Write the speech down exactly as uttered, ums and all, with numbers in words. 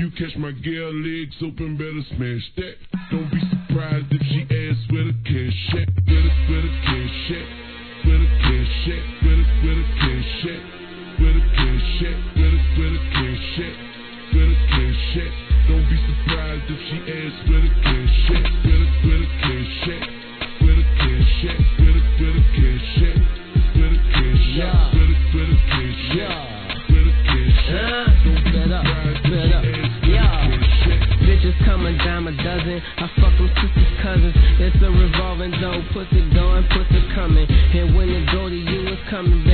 You catch my girl legs open, better smash that. Don't be surprised if she asks where the cash at. Where the, where the cash at? Where the cash at? Where the, where the cash at? Where the cash at? Where the, where the cash at? Where the cash at? Don't be surprised if she asks where the cash at. Where the, where the cash at? Where the cash at? Where the, where the cash at? Where the cash at? Where the, where the cash at? Where the cash at? Don't be surprised if she asks where the cash at. Bitches come a dime a dozen. I fuck them sisters, cousins. It's a revolving door. Pussy going, pussy coming. And when the go to you, it's coming